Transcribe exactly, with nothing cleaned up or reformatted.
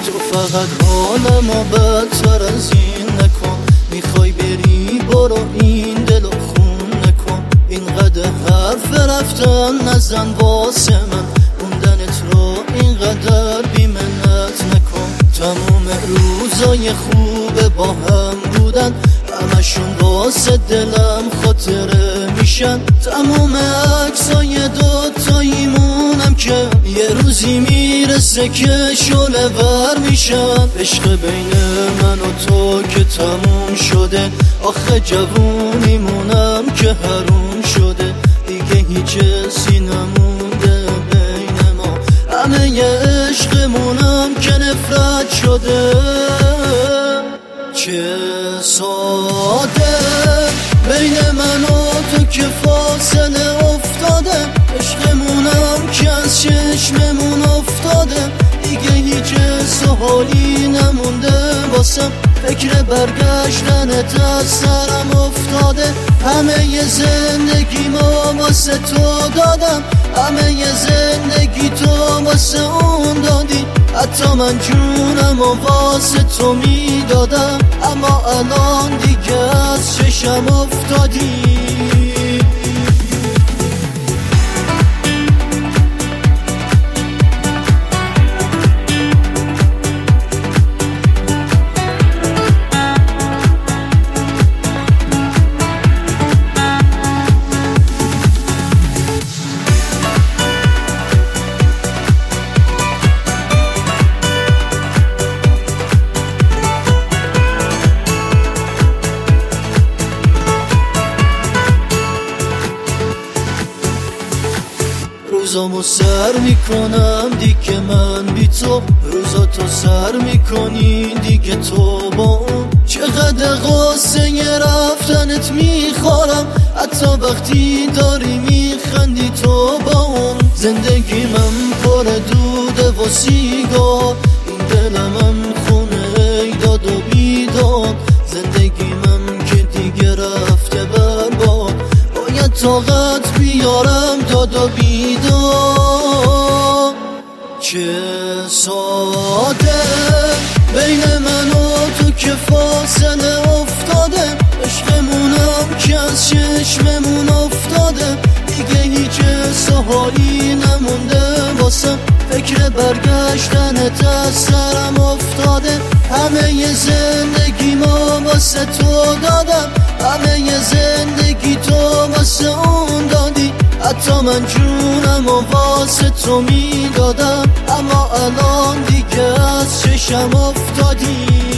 تو فقط حالمو بدتر از این نکن. میخوای بری برو این دلو خون نکن. اینقدر حرف رفتن نزن واسه من، موندنت رو اینقدر بیمنت نکن. تموم روزای خوب با هم بودن، همشون واسه دلم خاطره میشن. تموم عکسای دوتاییمونم که یه روزی میرسه که شعله ور میشن. عشق بین من و تو که تموم شده، آخه جوونیمونم که حروم شده. دیگه هیچ حسی نمونده بین ما، همه ی عشقمونم که نفرت شده. چه ساده بین من و تو که فاصله افتاده، عشقمونم که از چشممون افتاده. دیگه هیچ حالی نمونده واسم، فکر برگشتنت از سرم افتاده. همه ی زندگی ما واسه تو دادم، همه ی زندگی تو واسه اون دادی. حتی من جونم و واسه تو میدادم، اما الان دیگه از چشم افتادی. روزامو سر میکنم دیگه من بی تو، روزا تو سر میکنی دیگه تو با اون. چقدر قصه ی رفتنت میخورم، حتی وقتی داری میخندی تو با اون. زندگی من پر دوده و سیگار، این دلم خونه ایداد و بیداد. زندگی من که دیگه رفته برباد، باید طاقت بیارم داد و بیداد. چه ساده بین من و تو که فاصله افتاده، عشقمونم که از چشممون افتاده. دیگه هیچ حالی نمونده واسم، فکر برگشتنت از سرم افتاده. همه ی زندگی ما واسه تو دادم، همه ی زندگی تو واسه اون دادی. حتی من جونم و واسه تو میدادم، اما الان دیگه از چشم افتادی.